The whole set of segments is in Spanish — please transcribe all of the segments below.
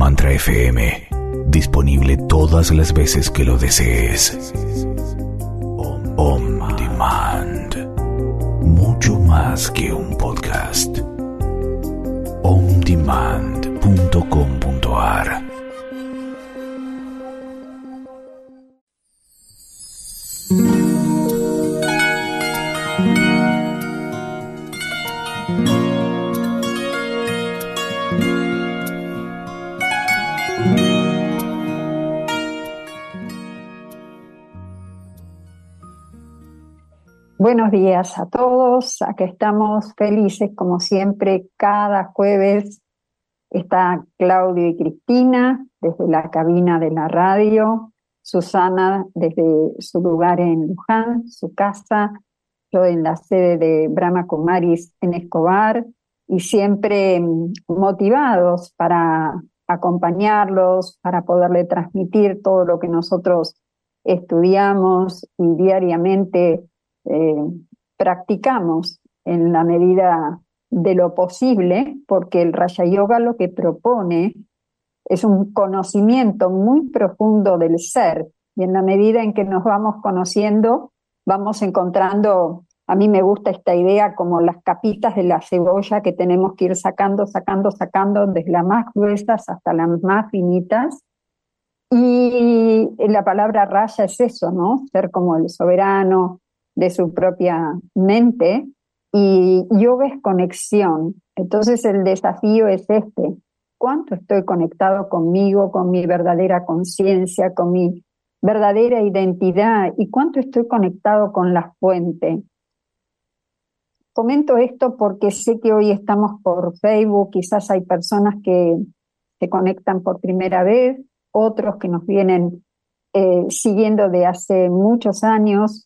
Mantra FM, disponible todas las veces que lo desees. On Demand, mucho más que un podcast. ondemand.com.ar. Buenos días a todos, acá estamos felices como siempre, cada jueves está Claudio y Cristina desde la cabina de la radio, Susana desde su lugar en Luján, su casa, yo en la sede de Brahma Kumaris en Escobar, y siempre motivados para acompañarlos, para poderle transmitir todo lo que nosotros estudiamos y diariamente practicamos en la medida de lo posible, porque el Raja Yoga lo que propone es un conocimiento muy profundo del ser, y en la medida en que nos vamos conociendo, vamos encontrando, a mí me gusta esta idea como las capitas de la cebolla que tenemos que ir sacando, desde las más gruesas hasta las más finitas. Y la palabra Raja es eso, ¿no? Ser como el soberano de su propia mente, y yoga es conexión. Entonces el desafío es este: ¿cuánto estoy conectado conmigo, con mi verdadera conciencia, con mi verdadera identidad, y cuánto estoy conectado con la fuente? Comento esto porque sé que hoy estamos por Facebook, quizás hay personas que se conectan por primera vez, otros que nos vienen siguiendo de hace muchos años,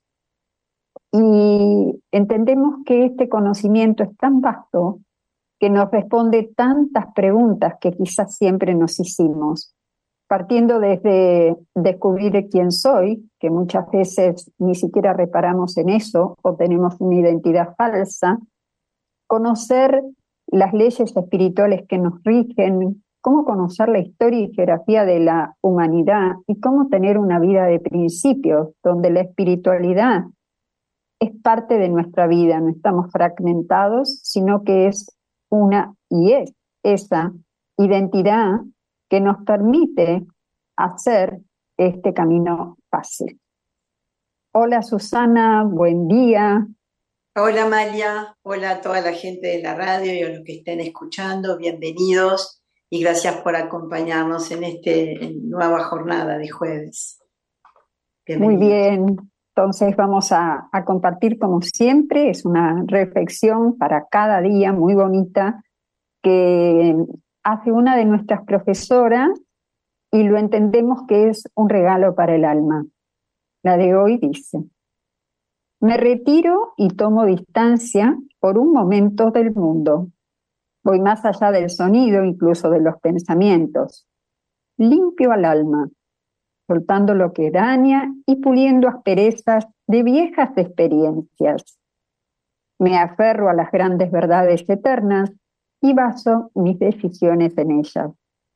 y entendemos que este conocimiento es tan vasto que nos responde tantas preguntas que quizás siempre nos hicimos, partiendo desde descubrir quién soy, que muchas veces ni siquiera reparamos en eso o tenemos una identidad falsa, conocer las leyes espirituales que nos rigen, cómo conocer la historia y geografía de la humanidad y cómo tener una vida de principios, donde la espiritualidad es parte de nuestra vida, no estamos fragmentados, sino que es una y es esa identidad que nos permite hacer este camino fácil. Hola Susana, buen día. Hola Amalia, hola a toda la gente de la radio y a los que estén escuchando, bienvenidos y gracias por acompañarnos en esta nueva jornada de jueves. Muy bien, entonces vamos a compartir como siempre, es una reflexión para cada día muy bonita que hace una de nuestras profesoras y lo entendemos que es un regalo para el alma. La de hoy dice: me retiro y tomo distancia por un momento del mundo. Voy más allá del sonido, incluso de los pensamientos. Limpio al alma, soltando lo que daña y puliendo asperezas de viejas experiencias. Me aferro a las grandes verdades eternas y baso mis decisiones en ellas.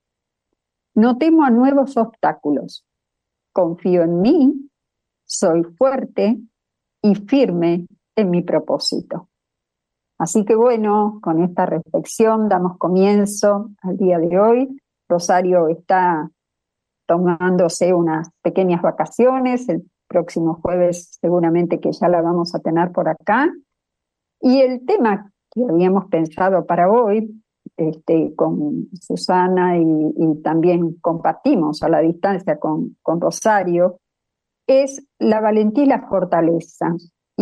No temo a nuevos obstáculos. Confío en mí, soy fuerte y firme en mi propósito. Así que bueno, con esta reflexión damos comienzo al día de hoy. Rosario está tomándose unas pequeñas vacaciones, el próximo jueves seguramente que ya la vamos a tener por acá. Y el tema que habíamos pensado para hoy, con Susana y también compartimos a la distancia con Rosario, es la valentía y la fortaleza.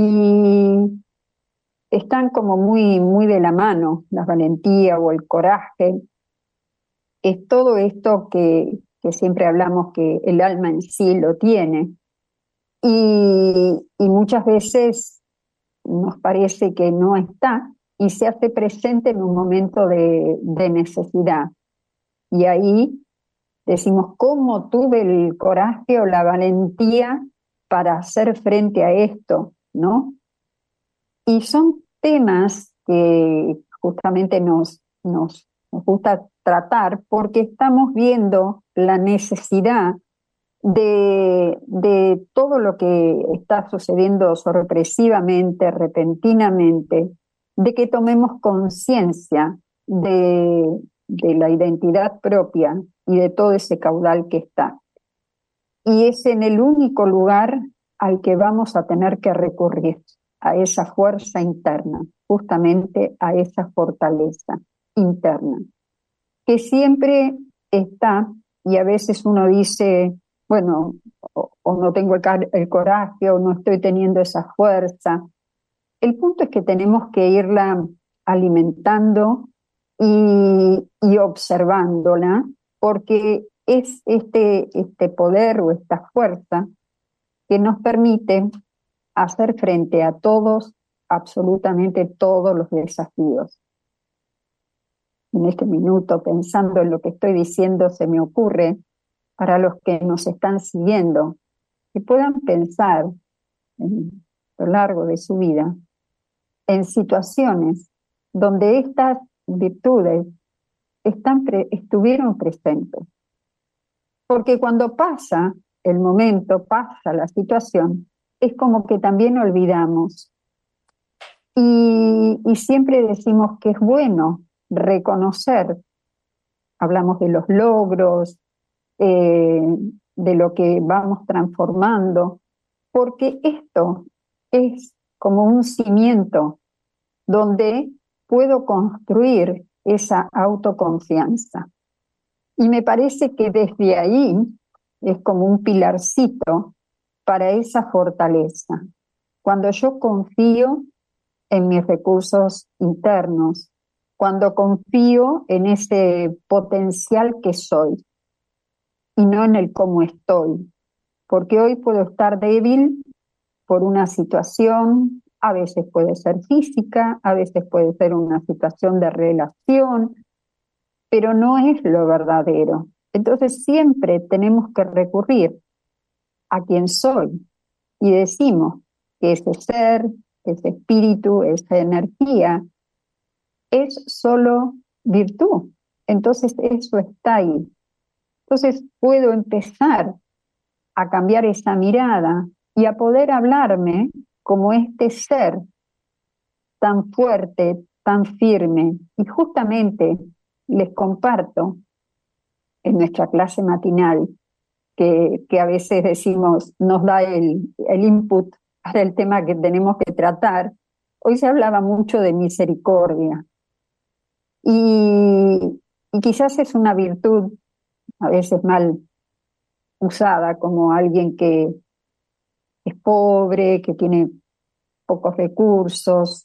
Y están como muy, muy de la mano, la valentía o el coraje. Es todo esto que siempre hablamos que el alma en sí lo tiene. Y muchas veces nos parece que no está y se hace presente en un momento de necesidad. Y ahí decimos, ¿cómo tuve el coraje o la valentía para hacer frente a esto? ¿No? Y son temas que justamente nos gusta tratar porque estamos viendo la necesidad de todo lo que está sucediendo sorpresivamente, repentinamente, de que tomemos conciencia de la identidad propia y de todo ese caudal que está. Y es en el único lugar al que vamos a tener que recurrir, a esa fuerza interna, justamente a esa fortaleza interna, que siempre está, y a veces uno dice, bueno, o no tengo el coraje, o no estoy teniendo esa fuerza. El punto es que tenemos que irla alimentando y observándola, porque es este poder o esta fuerza que nos permite hacer frente a todos, absolutamente todos los desafíos. En este minuto, pensando en lo que estoy diciendo, se me ocurre, para los que nos están siguiendo, que puedan pensar a lo largo de su vida en situaciones donde estas virtudes estuvieron presentes. Porque cuando pasa el momento, pasa la situación, es como que también olvidamos. Y siempre decimos que es bueno reconocer, hablamos de los logros, de lo que vamos transformando, porque esto es como un cimiento donde puedo construir esa autoconfianza. Y me parece que desde ahí es como un pilarcito para esa fortaleza. Cuando yo confío en mis recursos internos, cuando confío en ese potencial que soy y no en el cómo estoy, porque hoy puedo estar débil por una situación, a veces puede ser física, a veces puede ser una situación de relación, pero no es lo verdadero. Entonces siempre tenemos que recurrir a quien soy y decimos que ese ser, ese espíritu, esa energía es solo virtud. Entonces eso está ahí. Entonces puedo empezar a cambiar esa mirada y a poder hablarme como este ser tan fuerte, tan firme. Y justamente les comparto en nuestra clase matinal, que a veces decimos, nos da el input para el tema que tenemos que tratar. Hoy se hablaba mucho de misericordia. Y quizás es una virtud a veces mal usada, como alguien que es pobre, que tiene pocos recursos.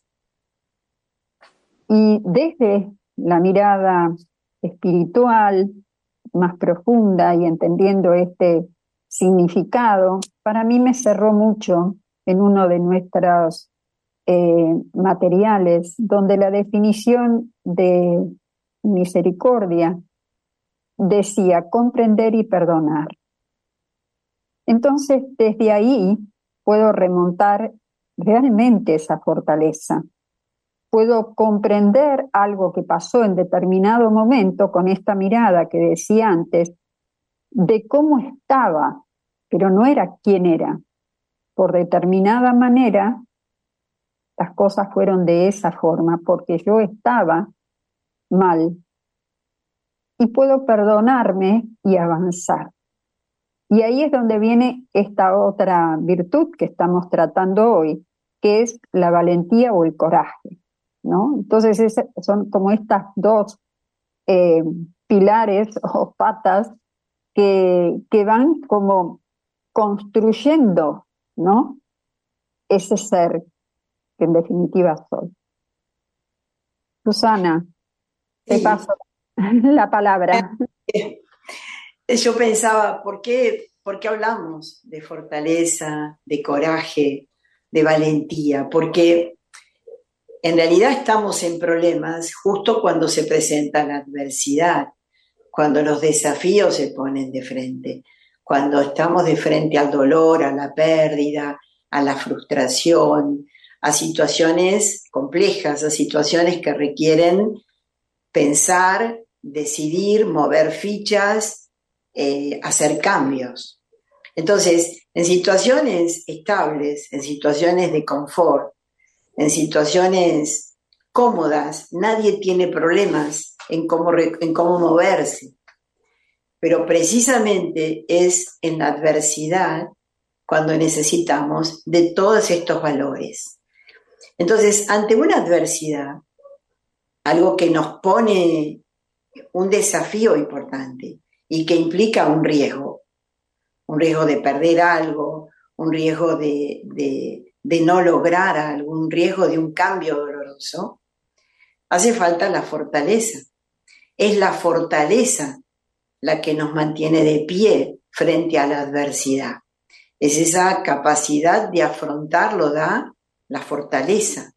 Y desde la mirada espiritual más profunda y entendiendo este significado, para mí me cerró mucho en uno de nuestros materiales, donde la definición de misericordia decía comprender y perdonar. Entonces, desde ahí puedo remontar realmente esa fortaleza. Puedo comprender algo que pasó en determinado momento con esta mirada que decía antes, de cómo estaba, pero no era quién era. Por determinada manera, las cosas fueron de esa forma, porque yo estaba mal. Y puedo perdonarme y avanzar. Y ahí es donde viene esta otra virtud que estamos tratando hoy, que es la valentía o el coraje, ¿no? Entonces son como estas dos pilares o patas que van como construyendo, ¿no? Ese ser que en definitiva soy. Susana, te paso la palabra. Yo pensaba, ¿por qué hablamos de fortaleza, de coraje, de valentía? Porque en realidad estamos en problemas justo cuando se presenta la adversidad, cuando los desafíos se ponen de frente, cuando estamos de frente al dolor, a la pérdida, a la frustración, a situaciones complejas, a situaciones que requieren pensar decidir, mover fichas, hacer cambios. Entonces, en situaciones estables, en situaciones de confort, en situaciones cómodas, nadie tiene problemas en cómo moverse. Pero precisamente es en la adversidad cuando necesitamos de todos estos valores. Entonces, ante una adversidad, algo que nos pone un desafío importante y que implica un riesgo de perder algo, un riesgo de no lograr algo, un riesgo de un cambio doloroso, hace falta la fortaleza. Es la fortaleza la que nos mantiene de pie frente a la adversidad. Es esa capacidad de afrontarlo, da la fortaleza.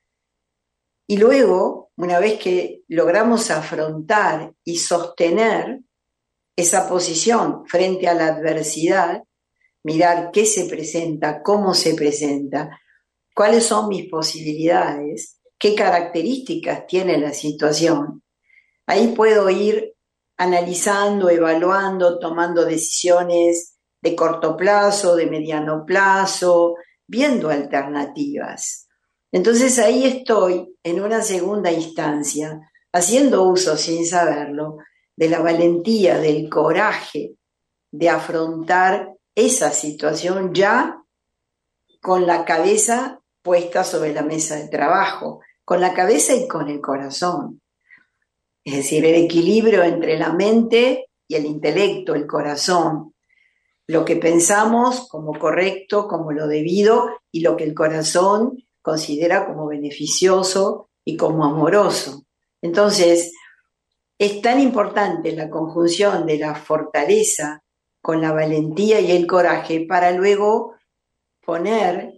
Y luego, una vez que logramos afrontar y sostener esa posición frente a la adversidad, mirar qué se presenta, cómo se presenta, cuáles son mis posibilidades, qué características tiene la situación. Ahí puedo ir analizando, evaluando, tomando decisiones de corto plazo, de mediano plazo, viendo alternativas. Entonces ahí estoy en una segunda instancia, haciendo uso sin saberlo de la valentía, del coraje de afrontar esa situación ya con la cabeza puesta sobre la mesa de trabajo, con la cabeza y con el corazón. Es decir, el equilibrio entre la mente y el intelecto, el corazón, lo que pensamos como correcto, como lo debido, y lo que el corazón considera como beneficioso y como amoroso. Entonces, es tan importante la conjunción de la fortaleza con la valentía y el coraje para luego poner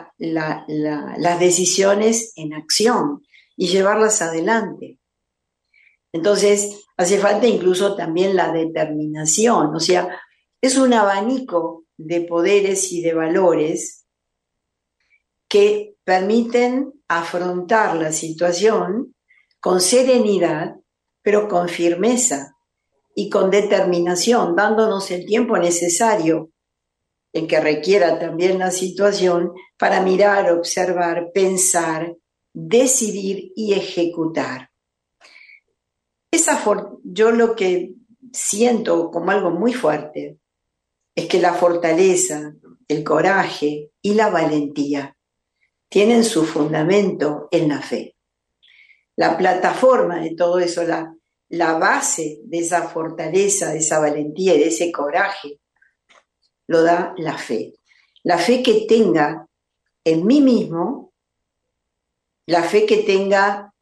las decisiones en acción y llevarlas adelante. Entonces, hace falta incluso también la determinación, o sea, es un abanico de poderes y de valores que permiten afrontar la situación con serenidad, pero con firmeza y con determinación, dándonos el tiempo necesario, el que requiera también la situación, para mirar, observar, pensar, decidir y ejecutar. Yo lo que siento como algo muy fuerte es que la fortaleza, el coraje y la valentía tienen su fundamento en la fe. La plataforma de todo eso, la base de esa fortaleza, de esa valentía y de ese coraje, lo da la fe. La fe que tenga en mí mismo, la fe que tenga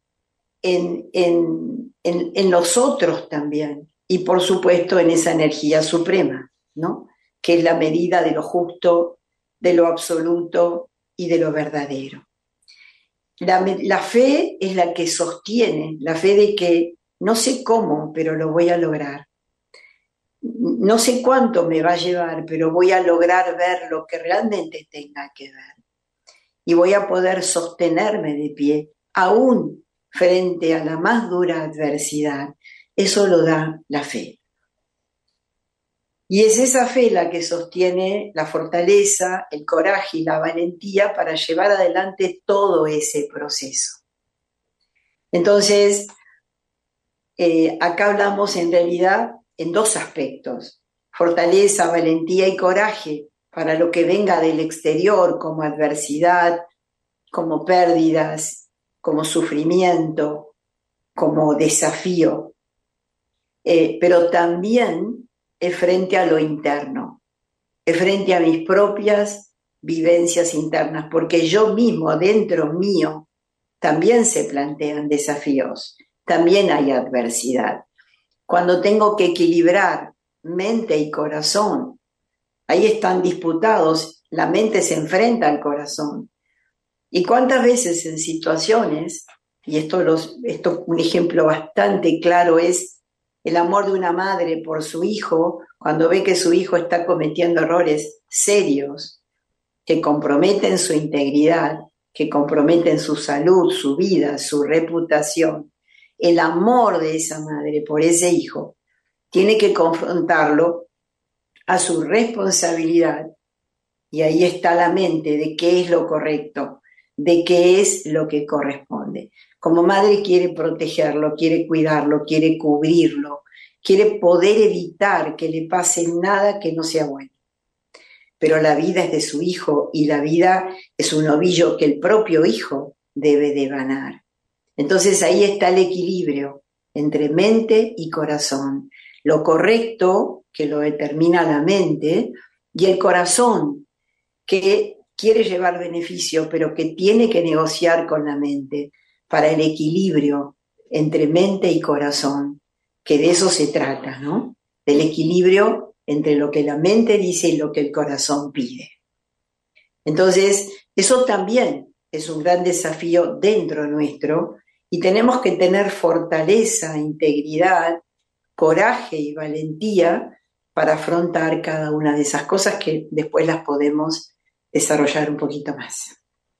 en los otros también, y por supuesto en esa energía suprema, ¿no? Que es la medida de lo justo, de lo absoluto y de lo verdadero. La fe es la que sostiene, la fe de que no sé cómo, pero lo voy a lograr. No sé cuánto me va a llevar, pero voy a lograr ver lo que realmente tenga que ver. Y voy a poder sostenerme de pie, aún frente a la más dura adversidad. Eso lo da la fe. Y es esa fe la que sostiene la fortaleza, el coraje y la valentía para llevar adelante todo ese proceso. Entonces, acá hablamos en realidad en dos aspectos: fortaleza, valentía y coraje para lo que venga del exterior, como adversidad, como pérdidas, como sufrimiento, como desafío, pero también es frente a lo interno, es frente a mis propias vivencias internas, porque yo mismo, dentro mío, también se plantean desafíos, también hay adversidad. Cuando tengo que equilibrar mente y corazón, ahí están disputados, la mente se enfrenta al corazón. ¿Y cuántas veces en situaciones, y esto un ejemplo bastante claro es el amor de una madre por su hijo, cuando ve que su hijo está cometiendo errores serios, que comprometen su integridad, que comprometen su salud, su vida, su reputación, el amor de esa madre por ese hijo, tiene que confrontarlo a su responsabilidad, y ahí está la mente de qué es lo correcto, de qué es lo que corresponde. Como madre quiere protegerlo, quiere cuidarlo, quiere cubrirlo, quiere poder evitar que le pase nada que no sea bueno. Pero la vida es de su hijo y la vida es un ovillo que el propio hijo debe de ganar. Entonces ahí está el equilibrio entre mente y corazón. Lo correcto, que lo determina la mente, y el corazón, que quiere llevar beneficio, pero que tiene que negociar con la mente para el equilibrio entre mente y corazón, que de eso se trata, ¿no? Del equilibrio entre lo que la mente dice y lo que el corazón pide. Entonces, eso también es un gran desafío dentro nuestro y tenemos que tener fortaleza, integridad, coraje y valentía para afrontar cada una de esas cosas que después las podemos desarrollar un poquito más.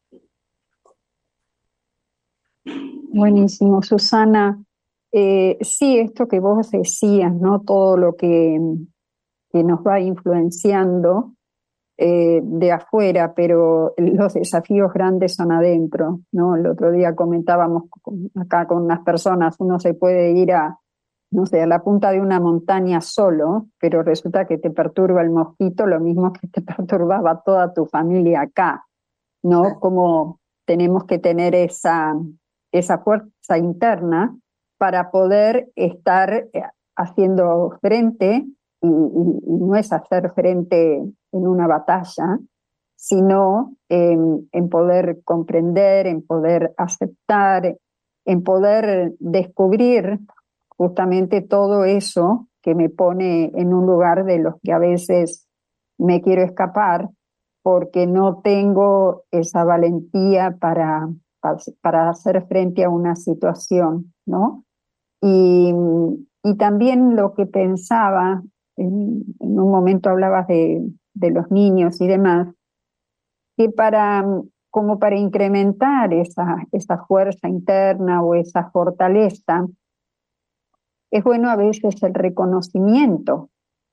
Buenísimo, Susana. Sí, esto que vos decías, ¿no? Todo lo que nos va influenciando de afuera, pero los desafíos grandes son adentro, ¿no? El otro día comentábamos acá con unas personas, uno se puede ir no sé, a la punta de una montaña solo, pero resulta que te perturba el mosquito, lo mismo que te perturbaba toda tu familia acá, ¿no? Como tenemos que tener esa fuerza interna para poder estar haciendo frente, y no es hacer frente en una batalla, sino en poder comprender, en poder aceptar, en poder descubrir justamente todo eso que me pone en un lugar de los que a veces me quiero escapar porque no tengo esa valentía para hacer frente a una situación, ¿no? Y, y también lo que pensaba, en un momento hablabas de los niños y demás, que como para incrementar esa fuerza interna o esa fortaleza, es bueno a veces el reconocimiento,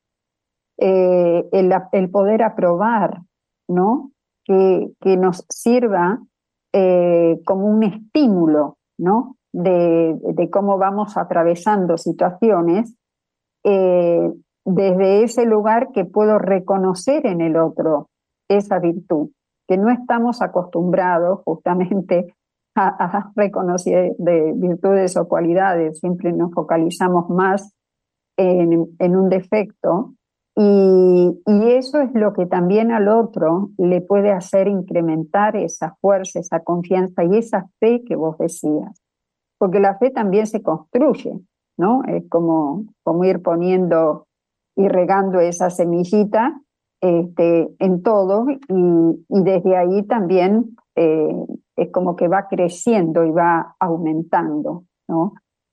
el poder aprobar, ¿no? Que nos sirva como un estímulo, ¿no? De cómo vamos atravesando situaciones desde ese lugar que puedo reconocer en el otro esa virtud, que no estamos acostumbrados justamente a reconocer de virtudes o cualidades, siempre nos focalizamos más en un defecto y eso es lo que también al otro le puede hacer incrementar esa fuerza, esa confianza y esa fe que vos decías, porque la fe también se construye, ¿no? Es como ir poniendo y regando esa semillita en todo y desde ahí también es como que va creciendo y va aumentando, ¿no?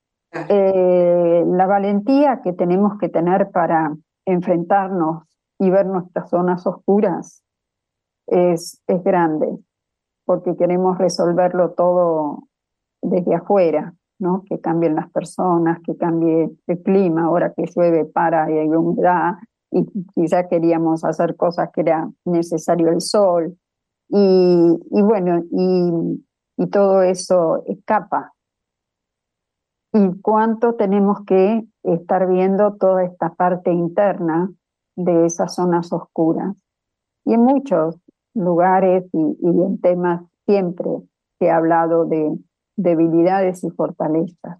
La valentía que tenemos que tener para enfrentarnos y ver nuestras zonas oscuras es grande, porque queremos resolverlo todo desde afuera, ¿no? Que cambien las personas, que cambie el clima, ahora que llueve para y hay humedad, y quizás queríamos hacer cosas que era necesario el sol, y bueno, y todo eso escapa. Y cuánto tenemos que estar viendo toda esta parte interna de esas zonas oscuras. Y en muchos lugares y en temas siempre se ha hablado de debilidades y fortalezas.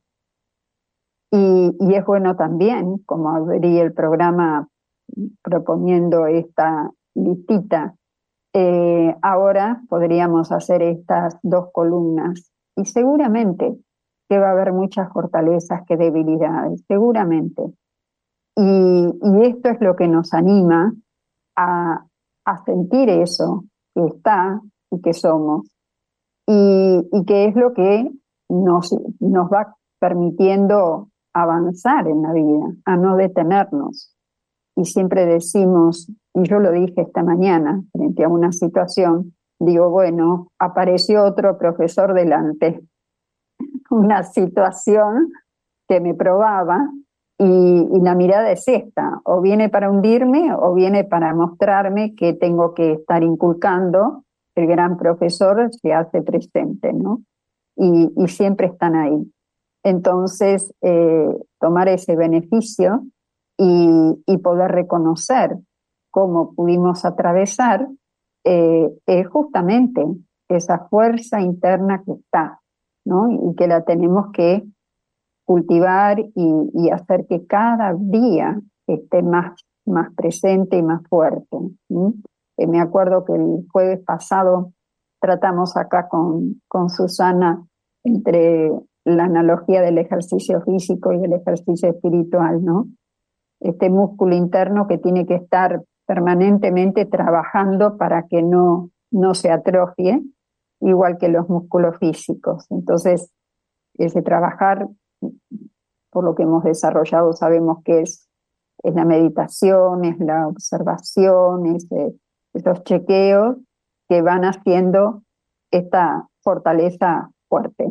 Y es bueno también, como abrí el programa proponiendo esta listita, ahora podríamos hacer estas dos columnas y seguramente que va a haber muchas fortalezas que debilidades, seguramente. Y esto es lo que nos anima a sentir eso que está y que somos y que es lo que nos va permitiendo avanzar en la vida, a no detenernos. Y siempre decimos, y yo lo dije esta mañana frente a una situación, digo, bueno, apareció otro profesor delante, una situación que me probaba y la mirada es esta, o viene para hundirme o viene para mostrarme que tengo que estar inculcando. El gran profesor se hace presente, ¿no? Y siempre están ahí. Entonces, tomar ese beneficio y poder reconocer cómo pudimos atravesar es justamente esa fuerza interna que está, ¿no? Y que la tenemos que cultivar y hacer que cada día esté más presente y más fuerte. Me acuerdo que el jueves pasado tratamos acá con Susana entre la analogía del ejercicio físico y del ejercicio espiritual, ¿no? Este músculo interno que tiene que estar permanentemente trabajando para que no se atrofie, igual que los músculos físicos. Entonces, ese trabajar, por lo que hemos desarrollado, sabemos que es la meditación, es la observación, es esos chequeos que van haciendo esta fortaleza fuerte.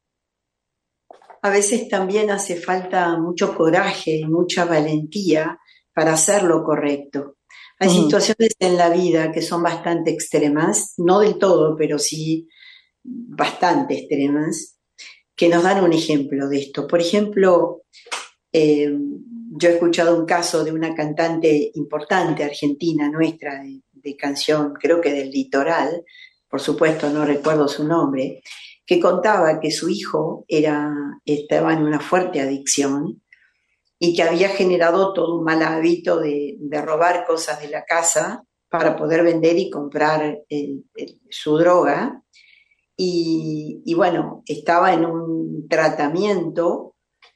A veces también hace falta mucho coraje y mucha valentía para hacer lo correcto. Hay situaciones en la vida que son bastante extremas, no del todo, pero sí bastante extremas, que nos dan un ejemplo de esto. Por ejemplo, yo he escuchado un caso de una cantante importante argentina nuestra de canción, creo que del litoral, por supuesto no recuerdo su nombre, que contaba que su hijo estaba en una fuerte adicción y que había generado todo un mal hábito de robar cosas de la casa para poder vender y comprar su droga. Y bueno, estaba en un tratamiento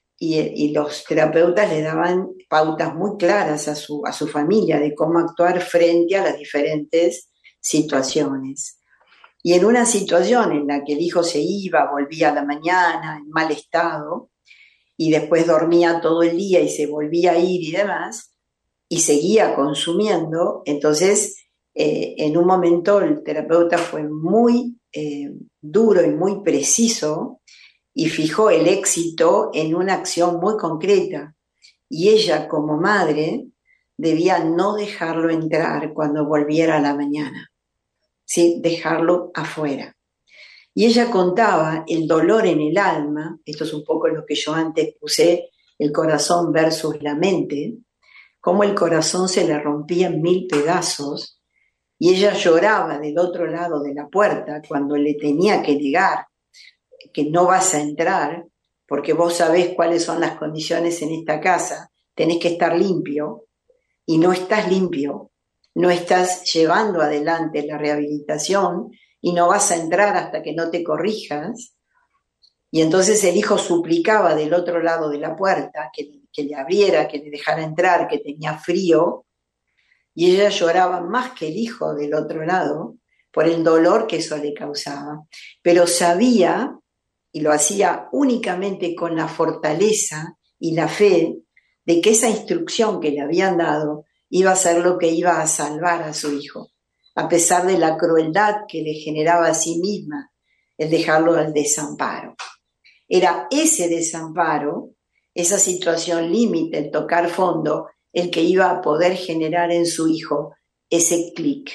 y los terapeutas le daban pautas muy claras a su familia de cómo actuar frente a las diferentes situaciones. Y en una situación en la que el hijo se iba, volvía a la mañana en mal estado, y después dormía todo el día y se volvía a ir y demás, y seguía consumiendo, entonces en un momento el terapeuta fue muy duro y muy preciso y fijó el éxito en una acción muy concreta. Y ella, como madre, debía no dejarlo entrar cuando volviera a la mañana, ¿sí? Dejarlo afuera. Y ella contaba el dolor en el alma, esto es un poco lo que yo antes puse, el corazón versus la mente, cómo el corazón se le rompía en 1000 pedazos y ella lloraba del otro lado de la puerta cuando le tenía que negar que no vas a entrar porque vos sabés cuáles son las condiciones en esta casa, tenés que estar limpio y no estás limpio, no estás llevando adelante la rehabilitación y no vas a entrar hasta que no te corrijas. Y entonces el hijo suplicaba del otro lado de la puerta que le abriera, que le dejara entrar, que tenía frío, y ella lloraba más que el hijo del otro lado por el dolor que eso le causaba. Pero sabía, y lo hacía únicamente con la fortaleza y la fe de que esa instrucción que le habían dado iba a ser lo que iba a salvar a su hijo, a pesar de la crueldad que le generaba a sí misma el dejarlo al desamparo. Era ese desamparo, esa situación límite, el tocar fondo, el que iba a poder generar en su hijo ese clic.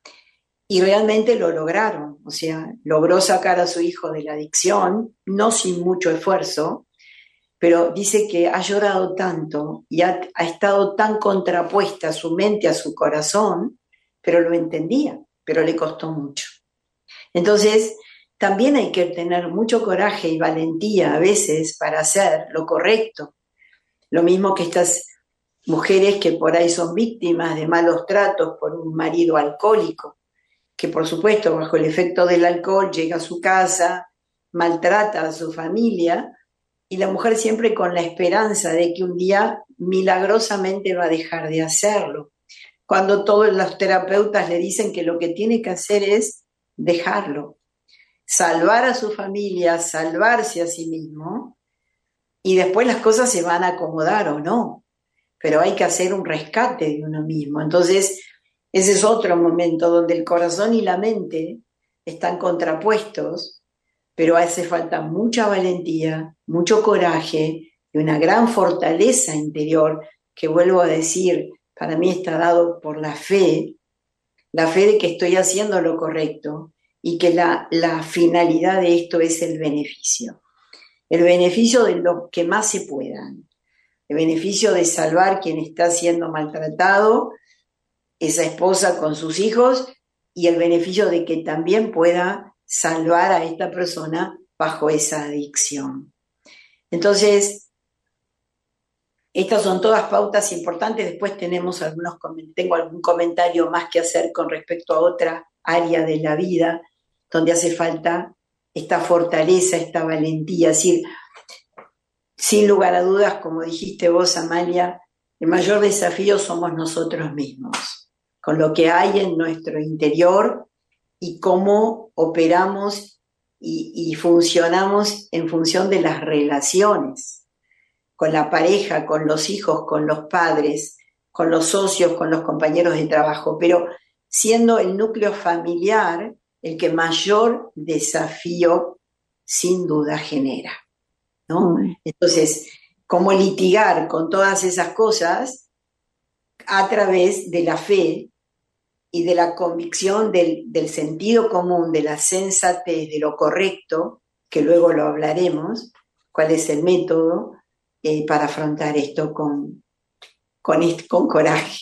Y realmente lo lograron, o sea, logró sacar a su hijo de la adicción, no sin mucho esfuerzo, pero dice que ha llorado tanto y ha estado tan contrapuesta su mente a su corazón, pero lo entendía, pero le costó mucho. Entonces, también hay que tener mucho coraje y valentía a veces para hacer lo correcto. Lo mismo que estas mujeres que por ahí son víctimas de malos tratos por un marido alcohólico, que por supuesto bajo el efecto del alcohol llega a su casa, maltrata a su familia, y la mujer siempre con la esperanza de que un día milagrosamente va a dejar de hacerlo, cuando todos los terapeutas le dicen que lo que tiene que hacer es dejarlo, salvar a su familia, salvarse a sí mismo, y después las cosas se van a acomodar o no, pero hay que hacer un rescate de uno mismo. Entonces, ese es otro momento donde el corazón y la mente están contrapuestos, pero hace falta mucha valentía, mucho coraje y una gran fortaleza interior que, vuelvo a decir, para mí está dado por la fe de que estoy haciendo lo correcto y que la finalidad de esto es el beneficio de lo que más se puedan, el beneficio de salvar quien está siendo maltratado, esa esposa con sus hijos, y el beneficio de que también pueda salvar a esta persona bajo esa adicción. Entonces, estas son todas pautas importantes. Después tengo algún comentario más que hacer con respecto a otra área de la vida donde hace falta esta fortaleza, esta valentía. Es decir, sin lugar a dudas, como dijiste vos, Amalia, el mayor desafío somos nosotros mismos, con lo que hay en nuestro interior y cómo operamos y funcionamos en función de las relaciones, con la pareja, con los hijos, con los padres, con los socios, con los compañeros de trabajo, pero siendo el núcleo familiar el que mayor desafío sin duda genera, ¿no? Entonces, ¿cómo litigar con todas esas cosas? A través de la fe y de la convicción del sentido común, de la sensatez, de lo correcto, que luego lo hablaremos, cuál es el método para afrontar esto con coraje.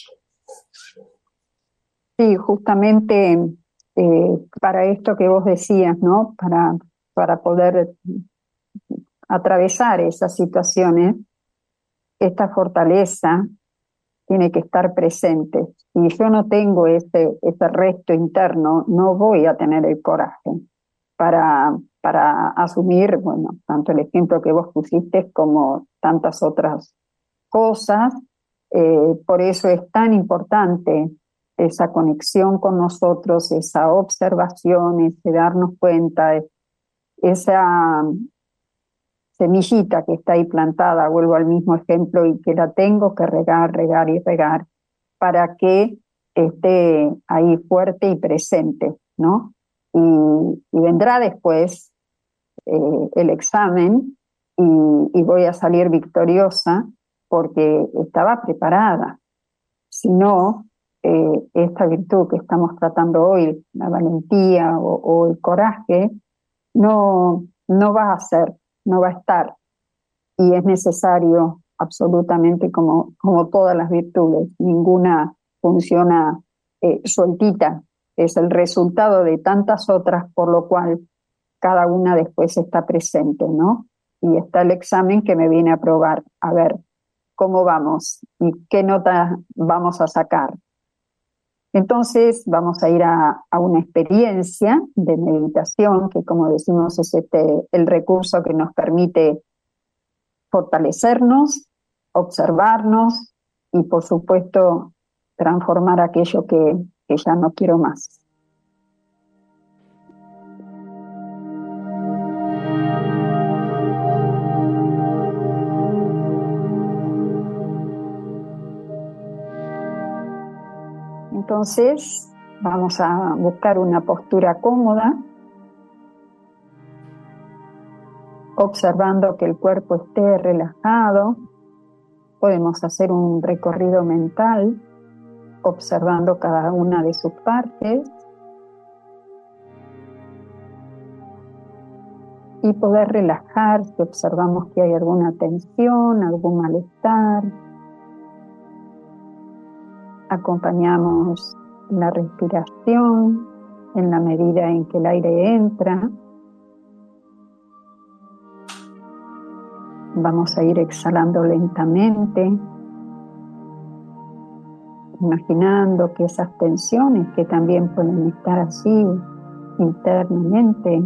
Sí, justamente para esto que vos decías, ¿no? Para poder atravesar esas situaciones, esta fortaleza tiene que estar presente. Si yo no tengo ese resto interno, no voy a tener el coraje para asumir, bueno, tanto el ejemplo que vos pusiste como tantas otras cosas. Por eso es tan importante esa conexión con nosotros, esa observación, ese darnos cuenta, esa semillita que está ahí plantada, vuelvo al mismo ejemplo, y que la tengo que regar y regar para que esté ahí fuerte y presente, ¿no? Y vendrá después el examen y voy a salir victoriosa porque estaba preparada. Si no, esta virtud que estamos tratando hoy, la valentía o el coraje, no va a ser, no va a estar. Y es necesario absolutamente como todas las virtudes. Ninguna funciona sueltita. Es el resultado de tantas otras, por lo cual cada una después está presente, ¿no? Y está el examen que me viene a probar, a ver cómo vamos y qué nota vamos a sacar. Entonces vamos a ir a una experiencia de meditación que, como decimos, es el recurso que nos permite fortalecernos, observarnos y, por supuesto, transformar aquello que ya no quiero más. Entonces, vamos a buscar una postura cómoda, observando que el cuerpo esté relajado. Podemos hacer un recorrido mental, observando cada una de sus partes y poder relajar si observamos que hay alguna tensión, algún malestar. Acompañamos la respiración en la medida en que el aire entra. Vamos a ir exhalando lentamente, imaginando que esas tensiones que también pueden estar así internamente,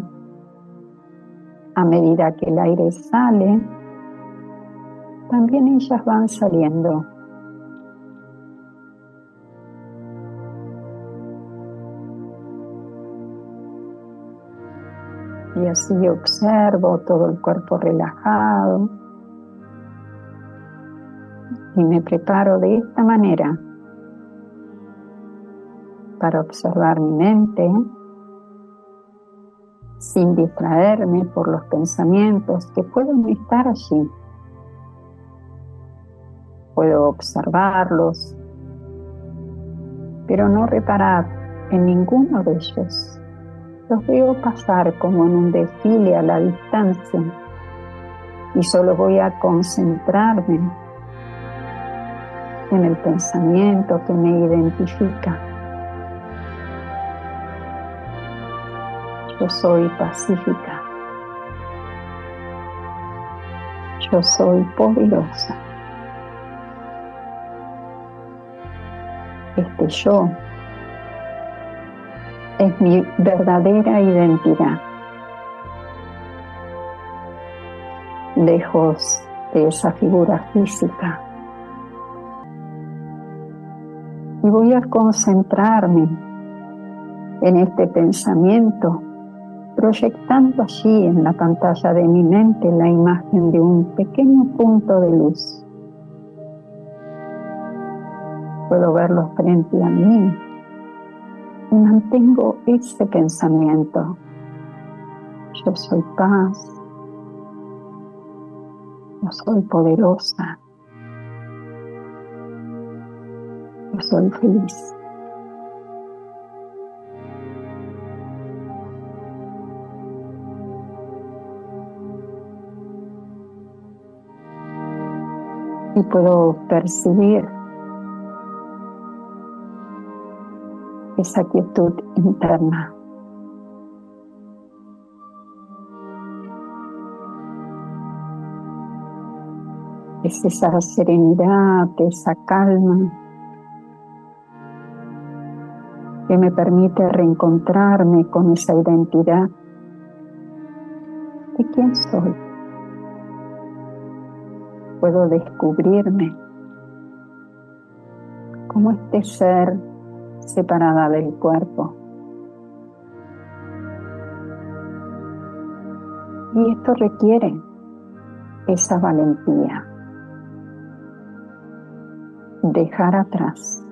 a medida que el aire sale, también ellas van saliendo. Y así observo todo el cuerpo relajado. Y me preparo de esta manera para observar mi mente, sin distraerme por los pensamientos que pueden estar allí. Puedo observarlos, pero no reparar en ninguno de ellos. Los veo pasar como en un desfile a la distancia y solo voy a concentrarme en el pensamiento que me identifica. Yo soy pacífica. Yo soy poderosa. Este yo es mi verdadera identidad. Lejos de esa figura física. Y voy a concentrarme en este pensamiento, proyectando allí en la pantalla de mi mente la imagen de un pequeño punto de luz. Puedo verlo frente a mí y mantengo ese pensamiento. Yo soy paz. Yo soy poderosa. Yo soy feliz. Y puedo percibir esa quietud interna. Es esa serenidad, esa calma que me permite reencontrarme con esa identidad de quién soy. Puedo descubrirme como este ser separada del cuerpo. Y esto requiere esa valentía. Dejar atrás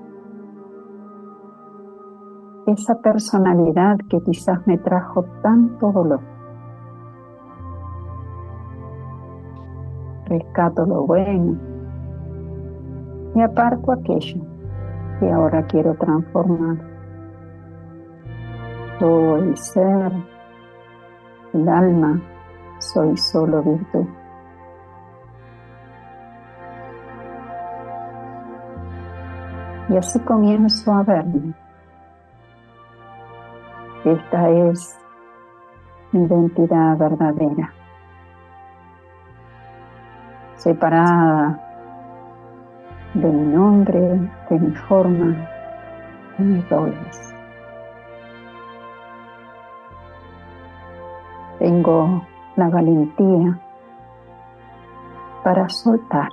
esa personalidad que quizás me trajo tanto dolor. Rescato lo bueno y aparco aquello que ahora quiero transformar. Yo, el ser, el alma, soy solo virtud. Y así comienzo a verme. Esta es mi identidad verdadera, separada de mi nombre, de mi forma, de mis roles. Tengo la valentía para soltar,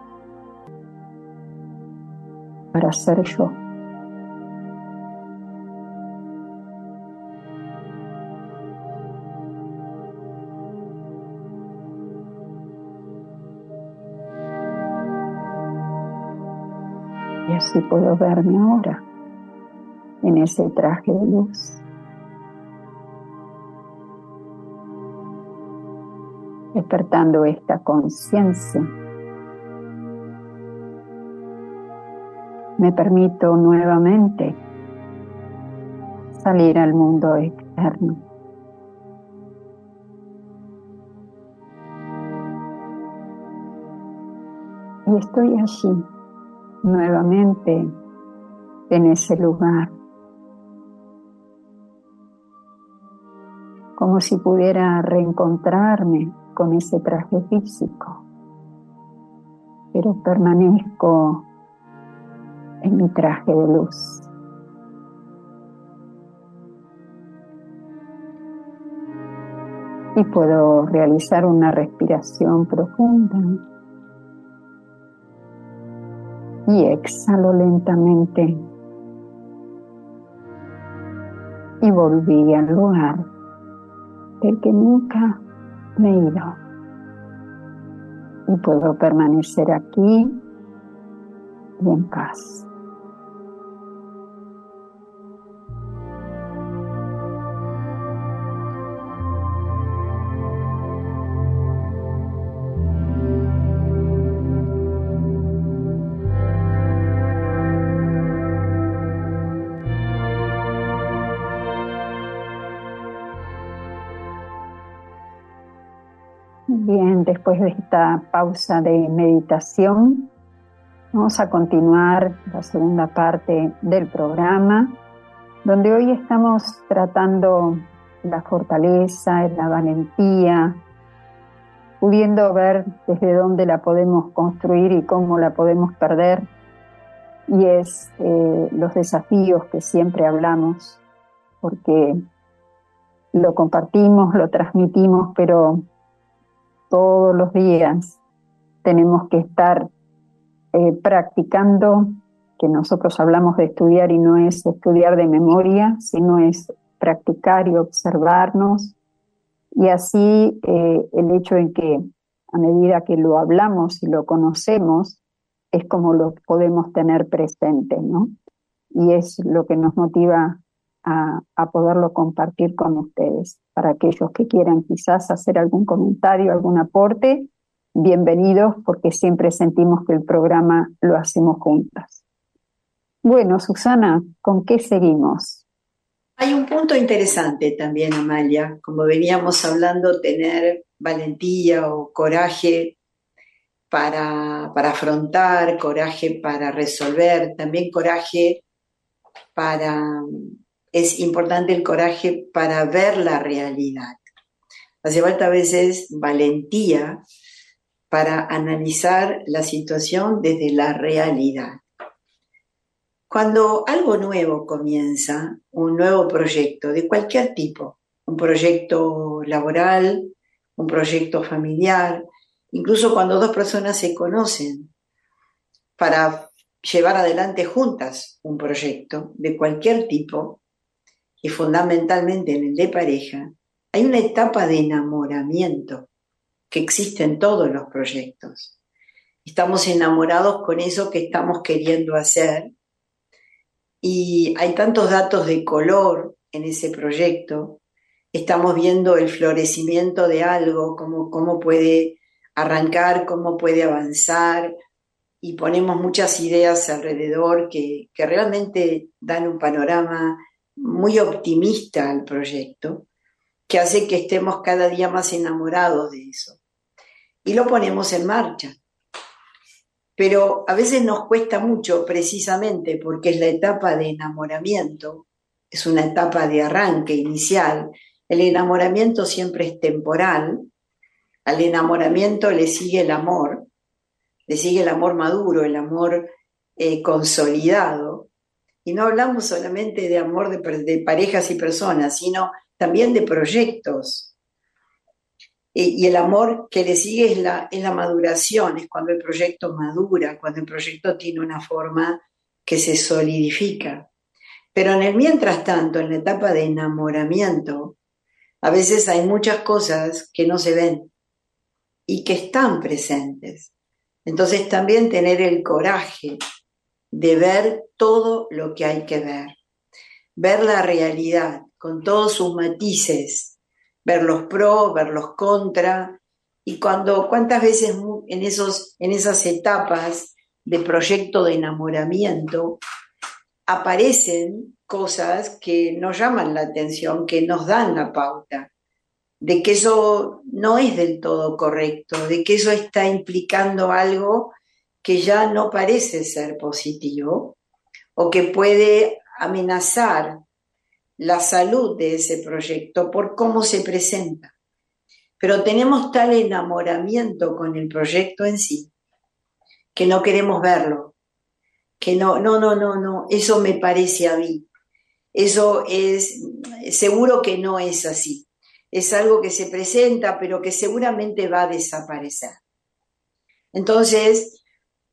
para ser yo. Y así puedo verme ahora en ese traje de luz. Despertando esta conciencia, me permito nuevamente salir al mundo externo. Y estoy allí, nuevamente, en ese lugar, como si pudiera reencontrarme con ese traje físico, pero permanezco en mi traje de luz. Y puedo realizar una respiración profunda y exhalo lentamente y volví al lugar del que nunca me he ido. Y puedo permanecer aquí y en paz. después de esta pausa de meditación, vamos a continuar la segunda parte del programa, donde hoy estamos tratando la fortaleza, la valentía, pudiendo ver desde dónde la podemos construir y cómo la podemos perder, y es los desafíos que siempre hablamos, porque lo compartimos, lo transmitimos, pero todos los días tenemos que estar practicando, que nosotros hablamos de estudiar y no es estudiar de memoria, sino es practicar y observarnos, y así el hecho de que a medida que lo hablamos y lo conocemos, es como lo podemos tener presente, ¿no? Y es lo que nos motiva a poderlo compartir con ustedes. Para aquellos que quieran quizás hacer algún comentario, algún aporte, bienvenidos, porque siempre sentimos que el programa lo hacemos juntas. Bueno, Susana, ¿con qué seguimos? Hay un punto interesante también, Amalia, como veníamos hablando, tener valentía o coraje para afrontar, coraje para resolver, también es importante el coraje para ver la realidad. Hace falta a veces valentía para analizar la situación desde la realidad. Cuando algo nuevo comienza, un nuevo proyecto de cualquier tipo, un proyecto laboral, un proyecto familiar, incluso cuando dos personas se conocen para llevar adelante juntas un proyecto de cualquier tipo, y fundamentalmente en el de pareja, hay una etapa de enamoramiento que existe en todos los proyectos. Estamos enamorados con eso que estamos queriendo hacer, y hay tantos datos de color en ese proyecto. Estamos viendo el florecimiento de algo, cómo puede arrancar, cómo puede avanzar, y ponemos muchas ideas alrededor que realmente dan un panorama muy optimista al proyecto, que hace que estemos cada día más enamorados de eso. Y lo ponemos en marcha. Pero a veces nos cuesta mucho, precisamente porque es la etapa de enamoramiento, es una etapa de arranque inicial. El enamoramiento siempre es temporal. Al enamoramiento le sigue el amor maduro, el amor consolidado. Y no hablamos solamente de amor de parejas y personas, sino también de proyectos. Y el amor que le sigue es la maduración, es cuando el proyecto madura, cuando el proyecto tiene una forma que se solidifica. Pero en el mientras tanto, en la etapa de enamoramiento, a veces hay muchas cosas que no se ven y que están presentes. Entonces también tener el coraje de ver todo lo que hay que ver la realidad con todos sus matices, ver los pros, ver los contra, y cuántas veces en esas etapas de proyecto de enamoramiento aparecen cosas que nos llaman la atención, que nos dan la pauta de que eso no es del todo correcto, de que eso está implicando algo que ya no parece ser positivo o que puede amenazar la salud de ese proyecto por cómo se presenta. Pero tenemos tal enamoramiento con el proyecto en sí que no queremos verlo, que no, eso me parece a mí, eso es, seguro que no es así, es algo que se presenta pero que seguramente va a desaparecer. Entonces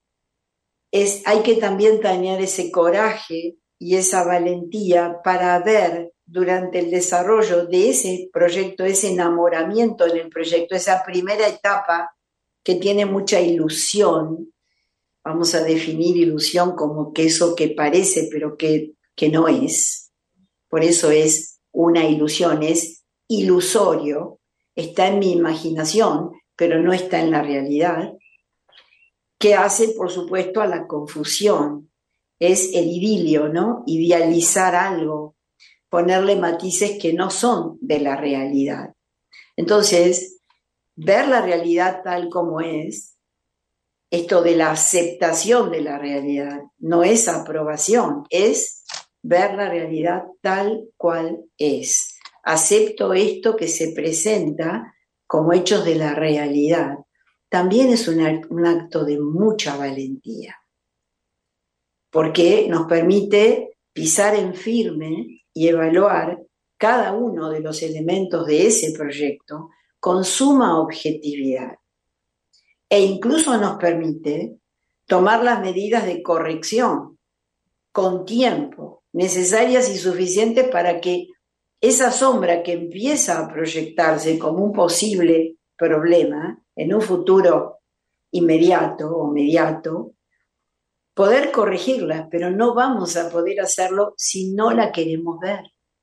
hay que también tener ese coraje y esa valentía para ver durante el desarrollo de ese proyecto, ese enamoramiento en el proyecto, esa primera etapa que tiene mucha ilusión. Vamos a definir ilusión como que eso que parece pero que no es. Por eso es una ilusión, es ilusorio, está en mi imaginación, pero no está en la realidad, que hace, por supuesto, a la confusión. Es el idilio, ¿no? Idealizar algo, ponerle matices que no son de la realidad. Entonces, ver la realidad tal como es, esto de la aceptación de la realidad, no es aprobación, es ver la realidad tal cual es. Acepto esto que se presenta como hechos de la realidad. También es un acto de mucha valentía, porque nos permite pisar en firme y evaluar cada uno de los elementos de ese proyecto con suma objetividad. E incluso nos permite tomar las medidas de corrección con tiempo, necesarias y suficientes para que esa sombra que empieza a proyectarse como un posible problema en un futuro inmediato o mediato, poder corregirla, pero no vamos a poder hacerlo si no la queremos ver.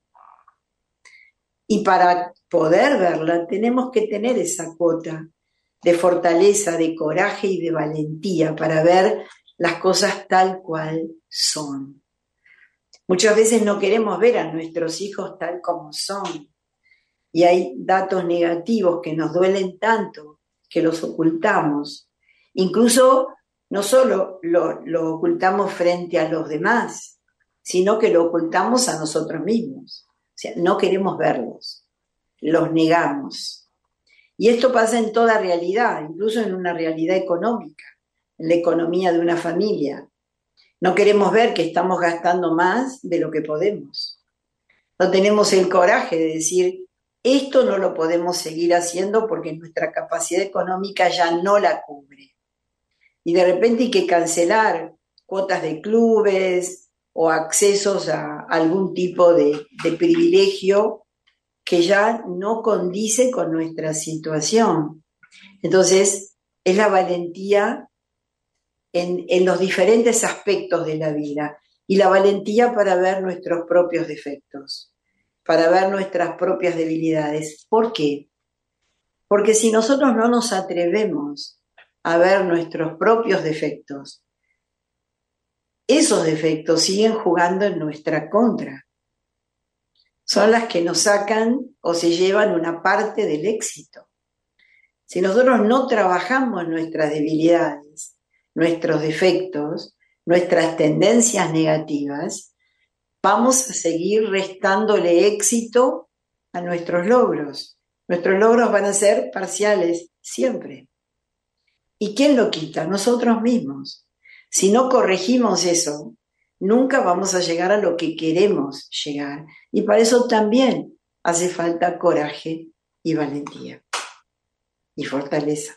Y para poder verla tenemos que tener esa cuota de fortaleza, de coraje y de valentía para ver las cosas tal cual son. Muchas veces no queremos ver a nuestros hijos tal como son y hay datos negativos que nos duelen tanto que los ocultamos. Incluso no solo lo ocultamos frente a los demás, sino que lo ocultamos a nosotros mismos. O sea, no queremos verlos, los negamos. Y esto pasa en toda realidad, incluso en una realidad económica, en la economía de una familia. No queremos ver que estamos gastando más de lo que podemos. No tenemos el coraje de decir, esto no lo podemos seguir haciendo porque nuestra capacidad económica ya no la cubre. Y de repente hay que cancelar cuotas de clubes o accesos a algún tipo de privilegio que ya no condice con nuestra situación. Entonces, es la valentía en los diferentes aspectos de la vida y la valentía para ver nuestros propios defectos, para ver nuestras propias debilidades. ¿Por qué? Porque si nosotros no nos atrevemos a ver nuestros propios defectos, esos defectos siguen jugando en nuestra contra. Son las que nos sacan o se llevan una parte del éxito. Si nosotros no trabajamos nuestras debilidades, nuestros defectos, nuestras tendencias negativas, vamos a seguir restándole éxito a nuestros logros. Nuestros logros van a ser parciales siempre. ¿Y quién lo quita? Nosotros mismos. Si no corregimos eso, nunca vamos a llegar a lo que queremos llegar. Y para eso también hace falta coraje y valentía y fortaleza.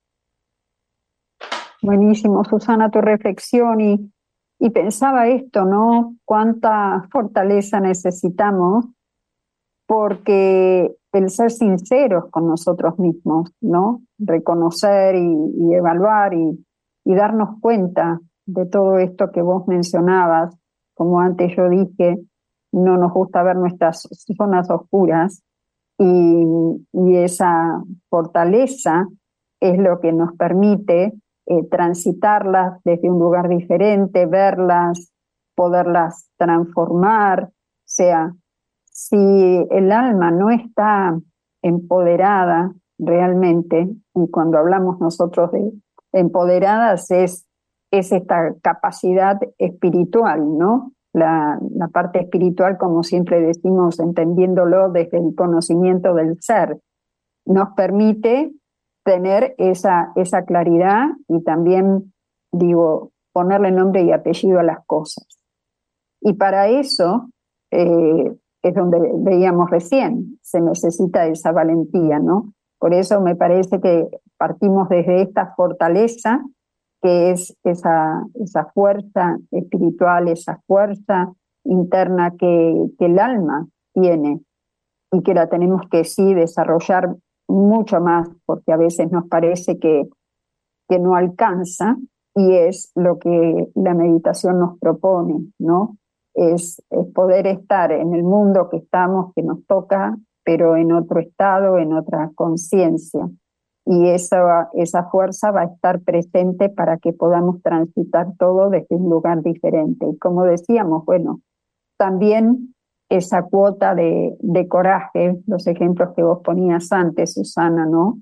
Buenísimo, Susana, tu reflexión y pensaba esto, ¿no? Cuánta fortaleza necesitamos, porque el ser sinceros con nosotros mismos, ¿no? Reconocer y evaluar y darnos cuenta de todo esto que vos mencionabas, como antes yo dije, no nos gusta ver nuestras zonas oscuras y esa fortaleza es lo que nos permite transitarlas desde un lugar diferente, verlas, poderlas transformar. O sea, si el alma no está empoderada realmente, y cuando hablamos nosotros de empoderadas es esta capacidad espiritual, ¿no? La parte espiritual, como siempre decimos, entendiéndolo desde el conocimiento del ser, nos permite tener esa claridad y también, digo, ponerle nombre y apellido a las cosas. Y para eso es donde veíamos recién, se necesita esa valentía, ¿no? Por eso me parece que partimos desde esta fortaleza, que es esa fuerza espiritual, esa fuerza interna que el alma tiene y que la tenemos que sí desarrollar mucho más, porque a veces nos parece que no alcanza, y es lo que la meditación nos propone, ¿no? Es poder estar en el mundo que estamos, que nos toca, pero en otro estado, en otra conciencia. Y esa fuerza va a estar presente para que podamos transitar todo desde un lugar diferente. Y como decíamos, bueno, también esa cuota de coraje, los ejemplos que vos ponías antes, Susana, ¿no?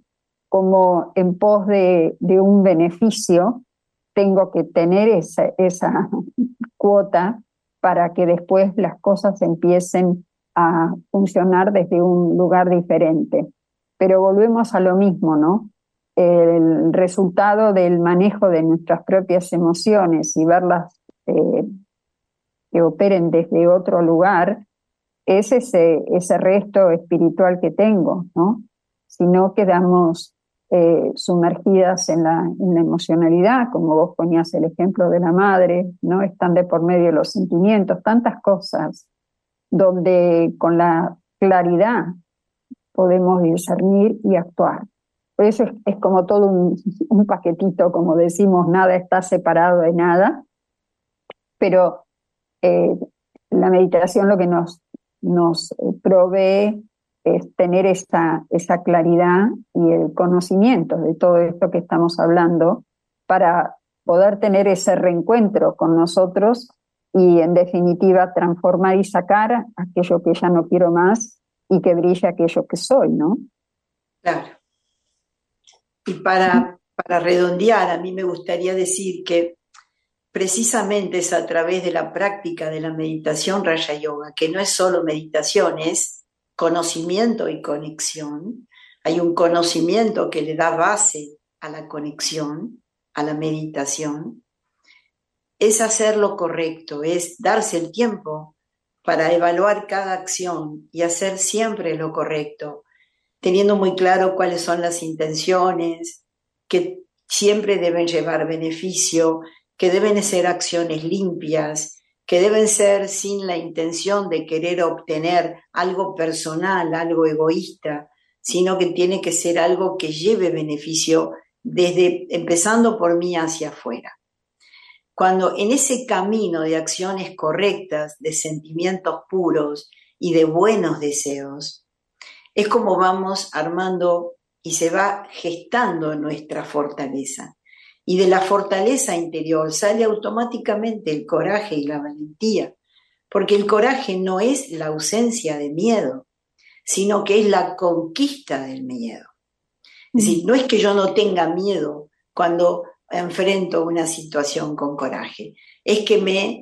como en pos de un beneficio, tengo que tener esa cuota para que después las cosas empiecen a funcionar desde un lugar diferente. Pero volvemos a lo mismo, ¿no? El resultado del manejo de nuestras propias emociones y verlas que operen desde otro lugar es ese resto espiritual que tengo, ¿no? Si no quedamos sumergidas en la emocionalidad, como vos ponías el ejemplo de la madre, ¿no? Están de por medio los sentimientos, tantas cosas, donde con la claridad podemos discernir y actuar. Por eso es como todo un paquetito, como decimos, nada está separado de nada, pero la meditación lo que nos provee es tener esa claridad y el conocimiento de todo esto que estamos hablando para poder tener ese reencuentro con nosotros y, en definitiva, transformar y sacar aquello que ya no quiero más y que brille aquello que soy, ¿no? Claro. Y para redondear, a mí me gustaría decir que precisamente es a través de la práctica de la meditación Raja Yoga, que no es solo meditación, es conocimiento y conexión. Hay un conocimiento que le da base a la conexión, a la meditación. Es hacer lo correcto, es darse el tiempo para evaluar cada acción y hacer siempre lo correcto, teniendo muy claro cuáles son las intenciones, que siempre deben llevar beneficio, que deben ser acciones limpias, que deben ser sin la intención de querer obtener algo personal, algo egoísta, sino que tiene que ser algo que lleve beneficio empezando por mí hacia afuera. Cuando en ese camino de acciones correctas, de sentimientos puros y de buenos deseos, es como vamos armando y se va gestando nuestra fortaleza. Y de la fortaleza interior sale automáticamente el coraje y la valentía, porque el coraje no es la ausencia de miedo, sino que es la conquista del miedo. Es decir, no es que yo no tenga miedo cuando enfrento una situación con coraje, es que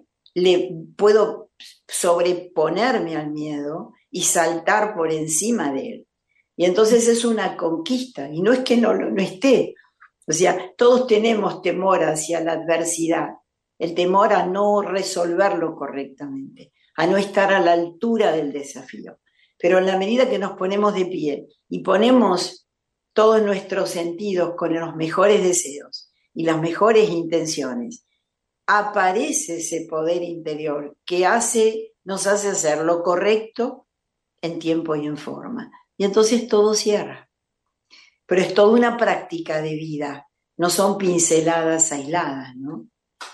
puedo sobreponerme al miedo y saltar por encima de él. Y entonces es una conquista, y no es que no esté. O sea, todos tenemos temor hacia la adversidad, el temor a no resolverlo correctamente, a no estar a la altura del desafío. Pero en la medida que nos ponemos de pie y ponemos todos nuestros sentidos con los mejores deseos y las mejores intenciones, aparece ese poder interior que nos hace hacer lo correcto en tiempo y en forma. Y entonces todo cierra. Pero es toda una práctica de vida, no son pinceladas aisladas, ¿no?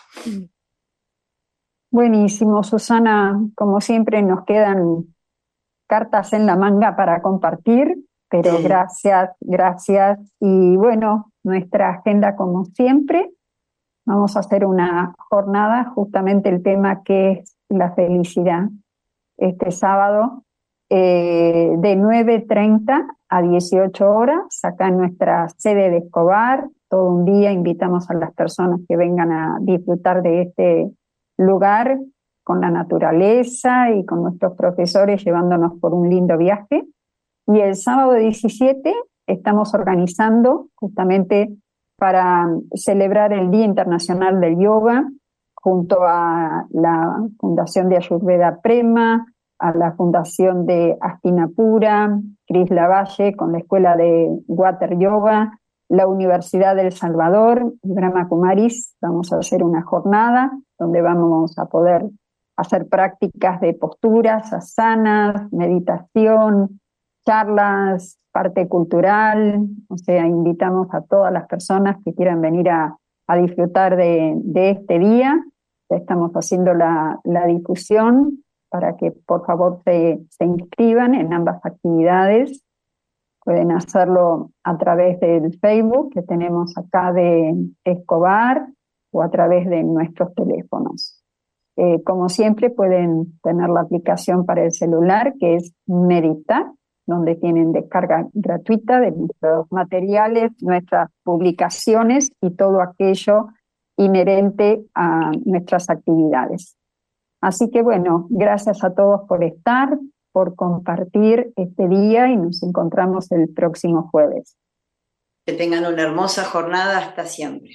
Buenísimo, Susana. Como siempre nos quedan cartas en la manga para compartir, pero Sí. Gracias. Y bueno, nuestra agenda como siempre, vamos a hacer una jornada, justamente el tema que es la felicidad, este sábado, de 9:30 a 18 horas, acá en nuestra sede de Escobar. Todo un día invitamos a las personas que vengan a disfrutar de este lugar con la naturaleza y con nuestros profesores llevándonos por un lindo viaje. Y el sábado 17 estamos organizando justamente para celebrar el Día Internacional del Yoga junto a la Fundación de Ayurveda Prema, a la Fundación de Hastinapura, Cris Lavalle con la Escuela de Water Yoga, la Universidad del Salvador, Brahma Kumaris. Vamos a hacer una jornada donde vamos a poder hacer prácticas de posturas, asanas, meditación, charlas, parte cultural. O sea, invitamos a todas las personas que quieran venir a disfrutar de este día. Estamos haciendo la difusión para que por favor se inscriban en ambas actividades. Pueden hacerlo a través del Facebook que tenemos acá de Escobar o a través de nuestros teléfonos. Como siempre pueden tener la aplicación para el celular que es Medita, donde tienen descarga gratuita de nuestros materiales, nuestras publicaciones y todo aquello inherente a nuestras actividades. Así que bueno, gracias a todos por estar, por compartir este día y nos encontramos el próximo jueves. Que tengan una hermosa jornada, hasta siempre.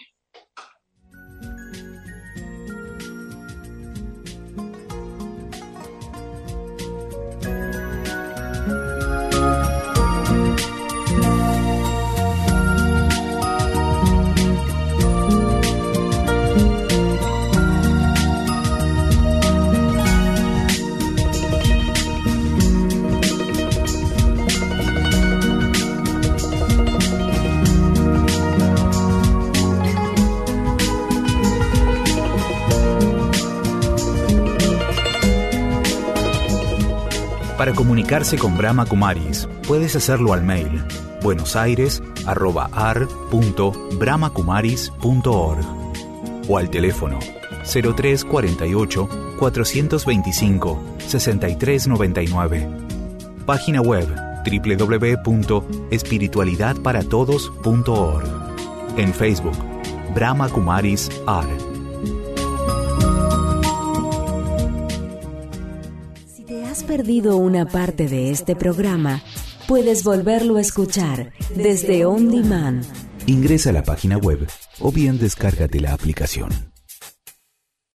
Para comunicarse con Brahma Kumaris, puedes hacerlo al mail buenosaires@ar.brahmakumaris.org o al teléfono 0348 425 6399. Página web www.espiritualidadparatodos.org. En Facebook, Brahma Kumaris AR. ¿Has perdido una parte de este programa? Puedes volverlo a escuchar desde On Demand. Ingresa a la página web o bien descárgate la aplicación.